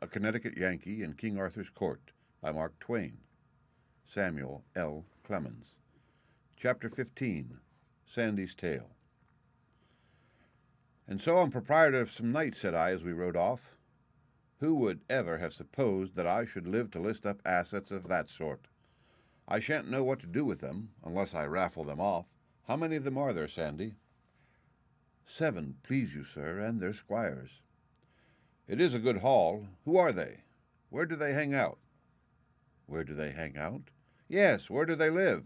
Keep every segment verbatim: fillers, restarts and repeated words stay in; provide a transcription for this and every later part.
Connecticut Yankee in King Arthur's Court by Mark Twain. Samuel L. Clemens. Chapter fifteen. Sandy's Tale. "And so I'm proprietor of some knights," said I as we rode off. "Who would ever have supposed that I should live to list up assets of that sort? I shan't know what to do with them, unless I raffle them off. How many of them are there, Sandy?" "Seven, please you, sir, and their squires." "It is a good haul. Who are they? Where do they hang out?" "Where do they hang out?" "Yes, where do they live?"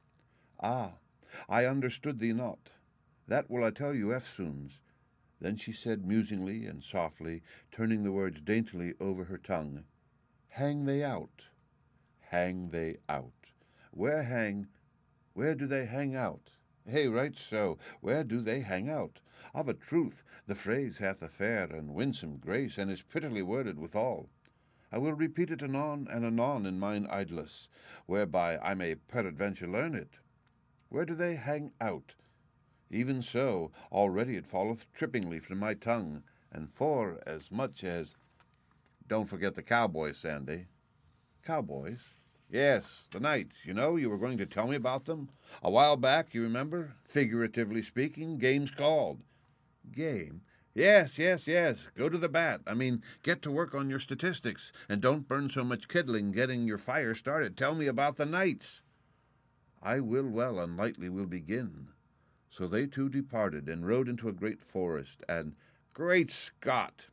"Ah, I understood thee not. That will I tell you eftsoons." Then she said musingly and softly, turning the words daintily over her tongue, "Hang they out? Hang they out? Where hang, where do they hang out? Eh, right so, where do they hang out? Of a truth, the phrase hath a fair and winsome grace, and is prettily worded withal. I will repeat it anon and anon in mine idlesse, whereby I may peradventure learn it. Where do they hang out? Even so, already it falleth trippingly from my tongue, and for as much as— Don't forget the cowboys, Sandy." "Cowboys?" "Yes, the knights. You know, you were going to tell me about them. A while back, you remember, figuratively speaking, game's called." "Game?" "Yes, yes, yes. Go to the bat. I mean, get to work on your statistics, and don't burn so much kindling getting your fire started. Tell me about the knights." "I will well, and lightly will begin. So they two departed, and rode into a great forest, and— Great Scott!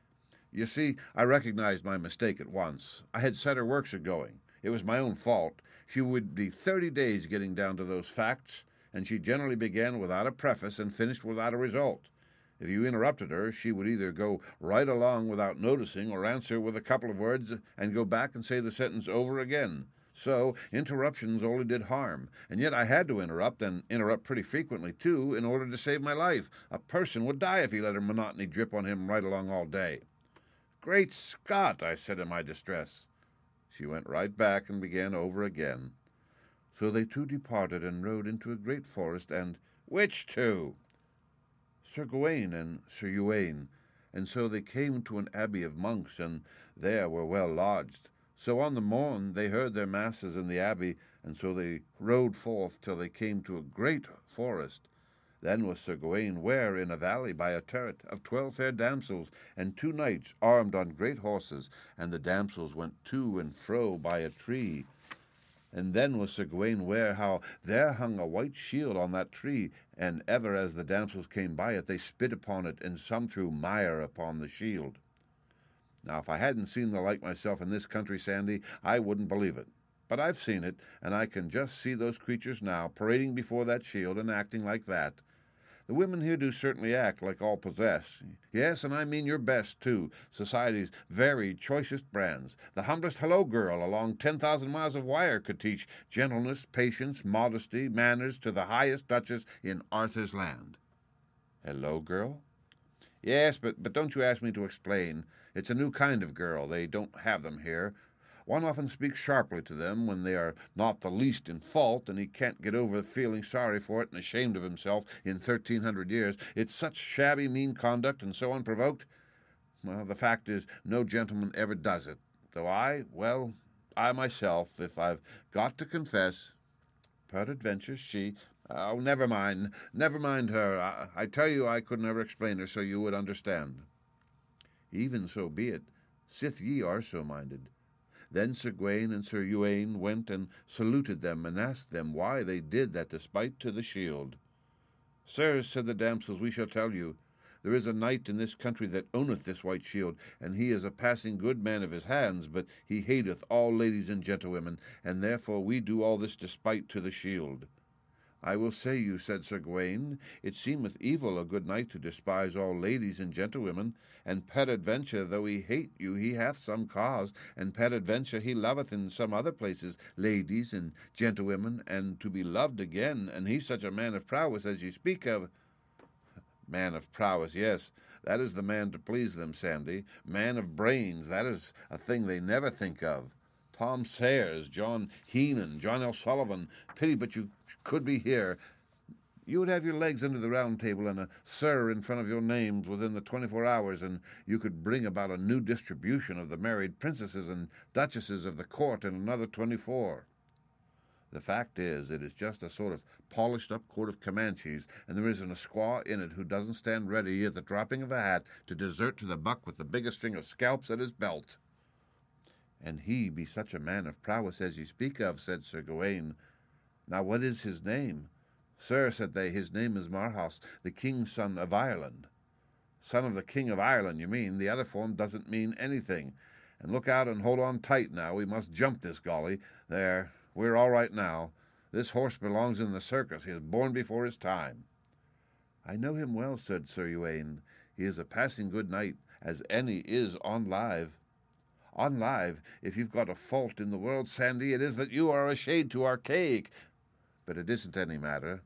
You see, I recognized my mistake at once. I had set her works a-going. It was my own fault. She would be thirty days getting down to those facts, and she generally began without a preface and finished without a result. If you interrupted her, she would either go right along without noticing or answer with a couple of words and go back and say the sentence over again. So interruptions only did harm, and yet I had to interrupt, and interrupt pretty frequently, too, in order to save my life. A person would die if he let her monotony drip on him right along all day. "Great Scott!" I said in my distress. She went right back and began over again. So they two departed and rode into a great forest, and— "Which two?" "Sir Gawain and Sir Uwaine. And so they came to an abbey of monks, and there were well lodged. So on the morn they heard their masses in the abbey, and so they rode forth till they came to a great forest. Then was Sir Gawain ware in a valley by a turret of twelve fair damsels, and two knights armed on great horses, and the damsels went to and fro by a tree. And then was Sir Gawain ware how there hung a white shield on that tree, and ever as the damsels came by it, they spit upon it, and some threw mire upon the shield. Now, if I hadn't seen the like myself in this country, Sandy, I wouldn't believe it. But I've seen it, and I can just see those creatures now, parading before that shield and acting like that. The women here do certainly act like all possessed. Yes, and I mean your best, too. Society's very choicest brands. The humblest hello girl along ten thousand miles of wire could teach gentleness, patience, modesty, manners to the highest duchess in Arthur's land." "Hello girl?" "Yes, but, but don't you ask me to explain. It's a new kind of girl. They don't have them here. One often speaks sharply to them when they are not the least in fault, and he can't get over feeling sorry for it and ashamed of himself in thirteen hundred years. It's such shabby, mean conduct, and so unprovoked. Well, the fact is, no gentleman ever does it, though I, well, I myself, if I've got to confess— Peradventure she— Oh, never mind, never mind her. I, I tell you I could never explain her so you would understand." "Even so be it, sith ye are so minded." Then Sir Gawain and Sir Uwaine went and saluted them, and asked them why they did that despite to the shield. "Sirs," said the damsels, "we shall tell you. There is a knight in this country that owneth this white shield, and he is a passing good man of his hands, but he hateth all ladies and gentlewomen, and therefore we do all this despite to the shield." "I will say you," said Sir Gawain, "it seemeth evil a good knight to despise all ladies and gentlewomen, and peradventure, though he hate you, he hath some cause, and peradventure he loveth in some other places ladies and gentlewomen, and to be loved again, and he such a man of prowess as ye speak of." "Man of prowess, yes, that is the man to please them, Sandy. Man of brains, that is a thing they never think of. Tom Sayers, John Heenan, John L. Sullivan, pity but you could be here. You would have your legs under the round table and a sir in front of your names within the twenty-four hours, and you could bring about a new distribution of the married princesses and duchesses of the court in another twenty-four. The fact is, it is just a sort of polished-up court of Comanches, and there isn't a squaw in it who doesn't stand ready at the dropping of a hat to desert to the buck with the biggest string of scalps at his belt. And he be such a man of prowess as ye speak of, said Sir Gawaine. Now what is his name? Sir, said they, his name is Marhaus, the king's son of Ireland. Son of the king of Ireland, you mean. The other form doesn't mean anything. And look out and hold on tight now. We must jump this golly. There, we're all right now. This horse belongs in the circus. He is born before his time. I know him well, said Sir Uwaine. He is a passing good knight, as any is on live. On live, if you've got a fault in the world, Sandy, it is that you are a shade too archaic. But it isn't any matter.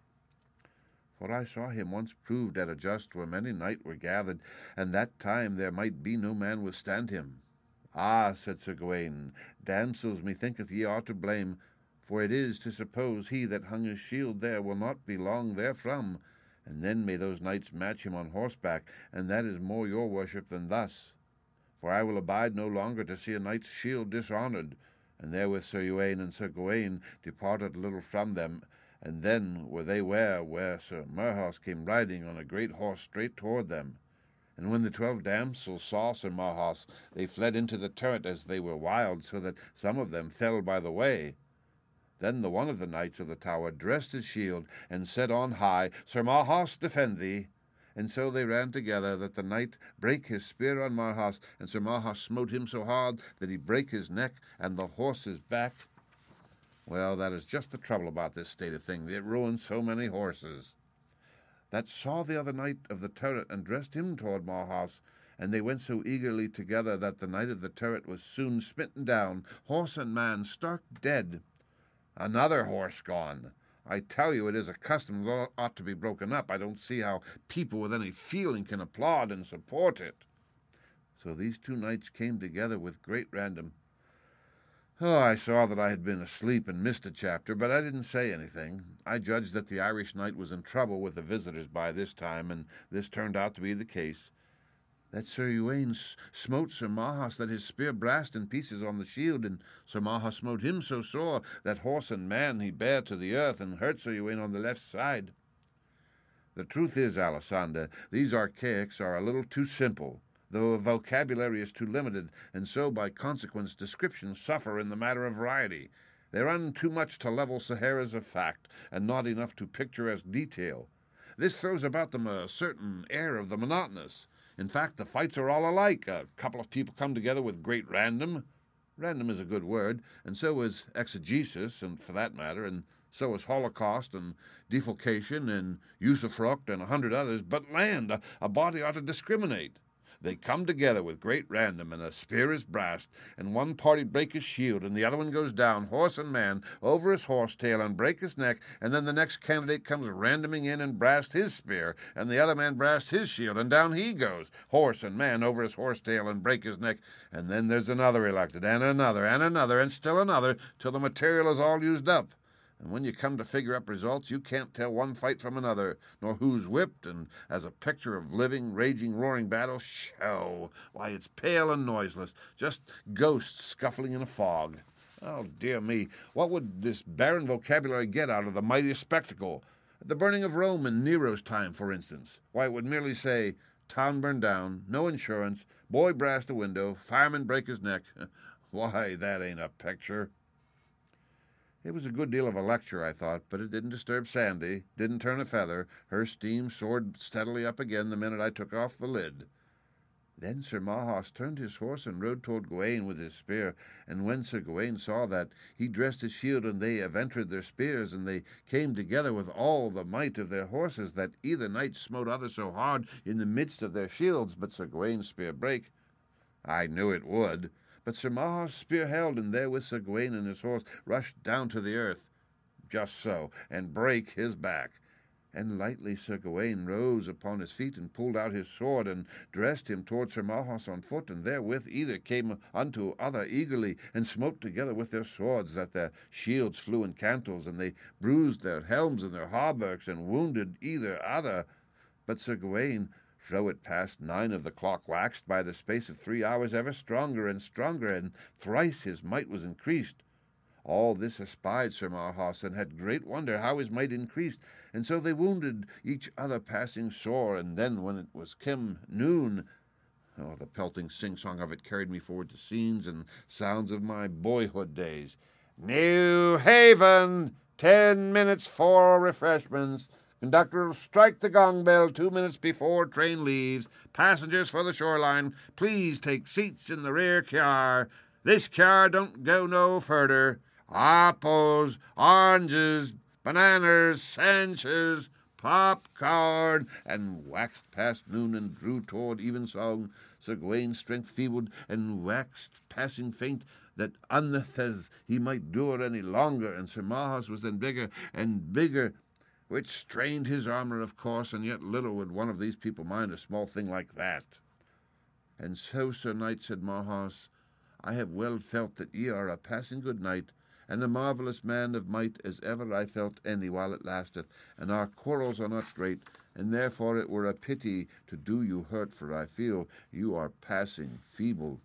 For I saw him once proved at a just where many knight were gathered, and that time there might be no man withstand him. Ah, said Sir Gawaine, damsels, methinketh ye are to blame, for it is to suppose he that hung his shield there will not be long therefrom, and then may those knights match him on horseback, and that is more your worship than thus. For I will abide no longer to see a knight's shield dishonoured. And therewith Sir Uwaine and Sir Gawaine departed a little from them, and then were they ware where Sir Marhaus came riding on a great horse straight toward them. And when the twelve damsels saw Sir Marhaus, they fled into the turret as they were wild, so that some of them fell by the way. Then the one of the knights of the tower dressed his shield, and said on high, Sir Marhaus, defend thee. And so they ran together, that the knight brake his spear on Marhaus, and Sir Marhaus smote him so hard that he brake his neck and the horse's back. Well, that is just the trouble about this state of things. It ruins so many horses. That saw the other knight of the turret, and dressed him toward Marhaus, and they went so eagerly together that the knight of the turret was soon smitten down, horse and man stark dead. Another horse gone. I tell you, it is a custom that ought to be broken up. I don't see how people with any feeling can applaud and support it. So these two knights came together with great random. Oh, I saw that I had been asleep and missed a chapter, but I didn't say anything. I judged that the Irish knight was in trouble with the visitors by this time, and this turned out to be the case. That Sir Uwaine smote Sir Marhaus, that his spear brast in pieces on the shield, and Sir Marhaus smote him so sore that horse and man he bare to the earth, and hurt Sir Uwaine on the left side. The truth is, Alisander, these archaics are a little too simple. The vocabulary is too limited, and so by consequence descriptions suffer in the matter of variety. They run too much to level Saharas of fact, and not enough to picturesque detail. This throws about them a certain air of the monotonous. In fact, the fights are all alike. A couple of people come together with great random. Random is a good word, and so is exegesis, and for that matter, and so is holocaust and defalcation and usufruct and a hundred others. But land, a, a body ought to discriminate. They come together with great random, and a spear is brast, and one party break his shield, and the other one goes down, horse and man, over his horse tail, and break his neck, and then the next candidate comes randoming in and brast his spear, and the other man brast his shield, and down he goes, horse and man, over his horse tail, and break his neck, and then there's another elected, and another, and another, and still another, till the material is all used up. And when you come to figure up results, you can't tell one fight from another, nor who's whipped, and as a picture of living, raging, roaring battle, show, why, it's pale and noiseless, just ghosts scuffling in a fog. Oh, dear me, what would this barren vocabulary get out of the mightiest spectacle? The burning of Rome in Nero's time, for instance. Why, it would merely say, town burned down, no insurance, boy brast a window, fireman break his neck. Why, that ain't a picture. It was a good deal of a lecture, I thought, but it didn't disturb Sandy, didn't turn a feather. Her steam soared steadily up again the minute I took off the lid. Then Sir Marhaus turned his horse and rode toward Gawaine with his spear, and when Sir Gawaine saw that, he dressed his shield, and they aventred their spears, and they came together with all the might of their horses, that either knight smote other so hard in the midst of their shields, but Sir Gawaine's spear brake. I knew it would. But Sir Marhaus' spear held, and therewith Sir Gawaine and his horse rushed down to the earth, just so, and brake his back. And lightly Sir Gawaine rose upon his feet, and pulled out his sword, and dressed him toward Sir Marhaus on foot, and therewith either came unto other eagerly, and smote together with their swords, that their shields flew in cantels, and they bruised their helms and their hauberks, and wounded either other. But Sir Gawaine, though it past nine of the clock, waxed by the space of three hours ever stronger and stronger, and thrice his might was increased. All this espied Sir Marhaus, and had great wonder how his might increased, and so they wounded each other passing sore. And then, when it was come noon, oh, the pelting sing-song of it carried me forward to scenes and sounds of my boyhood days. New Haven, ten minutes for refreshments. Conductor will strike the gong bell two minutes before train leaves. Passengers for the shoreline, please take seats in the rear car. This car don't go no further. Apples, oranges, bananas, sandwiches, popcorn, and waxed past noon and drew toward evensong. Sir Gawaine's strength feebled, and waxed passing faint, that unnethes he might dure any longer. And Sir Marhaus was then bigger and bigger, which strained his armour, of course, and yet little would one of these people mind a small thing like that. And so, Sir Knight, said Marhaus, I have well felt that ye are a passing good knight, and a marvellous man of might as ever I felt any while it lasteth, and our quarrels are not great, and therefore it were a pity to do you hurt, for I feel you are passing feeble.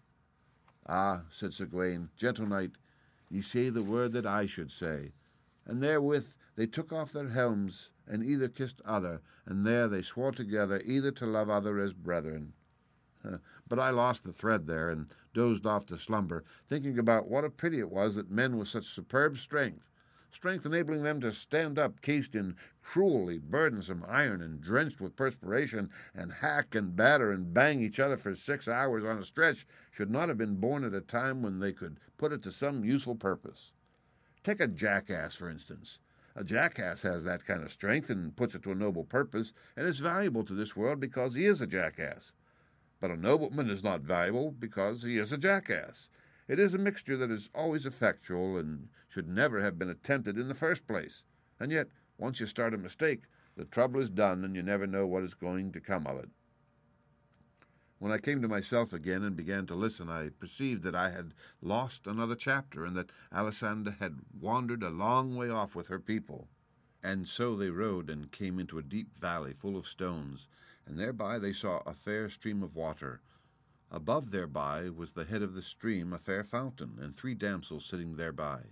Ah, said Sir Gawaine, gentle knight, ye say the word that I should say. And therewith they took off their helms, and either kissed other, and there they swore together either to love other as brethren. But I lost the thread there, and dozed off to slumber, thinking about what a pity it was that men with such superb strength, strength enabling them to stand up cased in cruelly burdensome iron and drenched with perspiration, and hack and batter and bang each other for six hours on a stretch, should not have been born at a time when they could put it to some useful purpose. Take a jackass, for instance. A jackass has that kind of strength and puts it to a noble purpose, and is valuable to this world because he is a jackass. But a nobleman is not valuable because he is a jackass. It is a mixture that is always effectual and should never have been attempted in the first place. And yet, once you start a mistake, the trouble is done, and you never know what is going to come of it. When I came to myself again and began to listen, I perceived that I had lost another chapter, and that Alisanda had wandered a long way off with her people. And so they rode and came into a deep valley full of stones, and thereby they saw a fair stream of water. Above thereby was the head of the stream a fair fountain, and three damsels sitting thereby.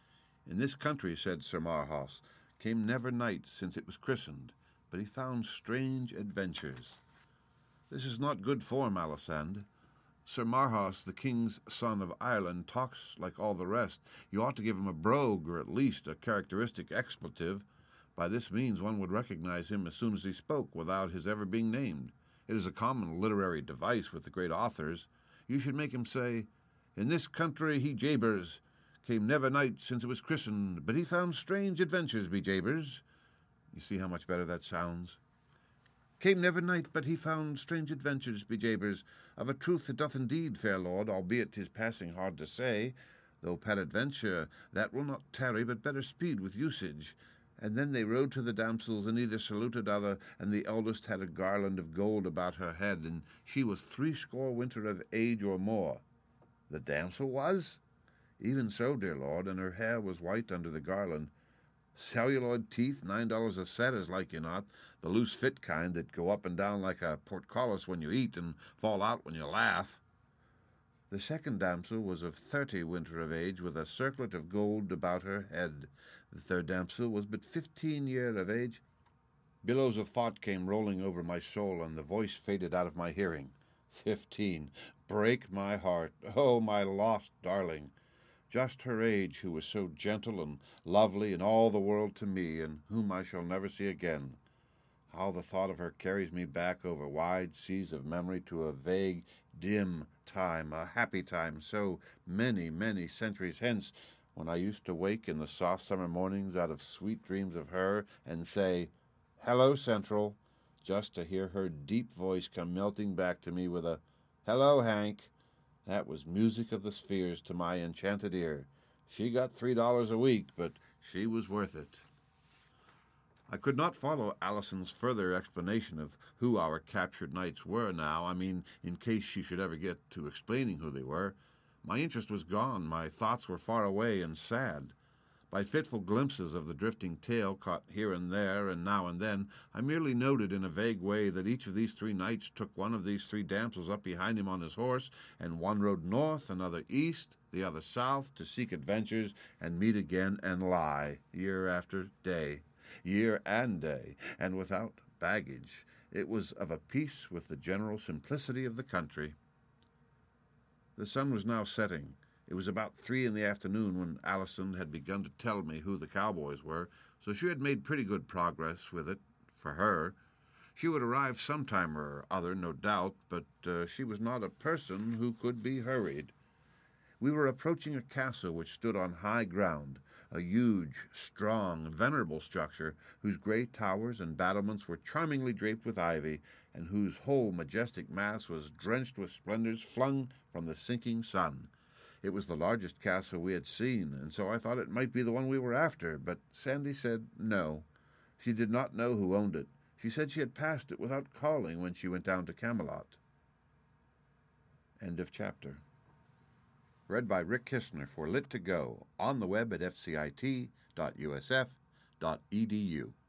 In this country, said Sir Marhaus, came never knight since it was christened, but he found strange adventures. This is not good form, Alisande. Sir Marhaus, the king's son of Ireland, talks like all the rest. You ought to give him a brogue, or at least a characteristic expletive. By this means one would recognize him as soon as he spoke, without his ever being named. It is a common literary device with the great authors. You should make him say, In this country he jabers, came never knight since it was christened, but he found strange adventures, be jabers. You see how much better that sounds? Came never knight, but he found strange adventures, be jabers. Of a truth it doth indeed, fair lord, albeit 'tis passing hard to say, though peradventure that will not tarry, but better speed with usage. And then they rode to the damsels, and either saluted other, and the eldest had a garland of gold about her head, and she was threescore winter of age or more. The damsel was? Even so, dear lord, and her hair was white under the garland. Celluloid teeth, nine dollars a set, as like you not, the loose fit kind that go up and down like a portcullis when you eat, and fall out when you laugh. The second damsel was of thirty winter of age, with a circlet of gold about her head. The third damsel was but fifteen year of age. Billows of thought came rolling over my soul, and the voice faded out of my hearing. Fifteen! Break my heart! Oh, my lost darling! Just her age, who was so gentle and lovely and all the world to me, and whom I shall never see again. How the thought of her carries me back over wide seas of memory to a vague, dim time, a happy time, so many, many centuries hence, when I used to wake in the soft summer mornings out of sweet dreams of her, and say, Hello, Central, just to hear her deep voice come melting back to me with a, Hello, Hank. That was music of the spheres to my enchanted ear. She got three dollars a week, but she was worth it. I could not follow Alison's further explanation of who our captured knights were now. I mean, in case she should ever get to explaining who they were. My interest was gone. My thoughts were far away and sad. By fitful glimpses of the drifting tale caught here and there and now and then, I merely noted in a vague way that each of these three knights took one of these three damsels up behind him on his horse, and one rode north, another east, the other south, to seek adventures and meet again and lie, year after day, year and day, and without baggage. It was of a piece with the general simplicity of the country. The sun was now setting. It was about three in the afternoon when Alison had begun to tell me who the cowboys were, so she had made pretty good progress with it, for her. She would arrive sometime or other, no doubt, but uh, she was not a person who could be hurried. We were approaching a castle which stood on high ground, a huge, strong, venerable structure whose grey towers and battlements were charmingly draped with ivy, and whose whole majestic mass was drenched with splendors flung from the sinking sun. It was the largest castle we had seen, and so I thought it might be the one we were after, but Sandy said no. She did not know who owned it. She said she had passed it without calling when she went down to Camelot. End of chapter. Read by Rick Kistner for Lit to Go, on the web at f c i t dot u s f dot e d u.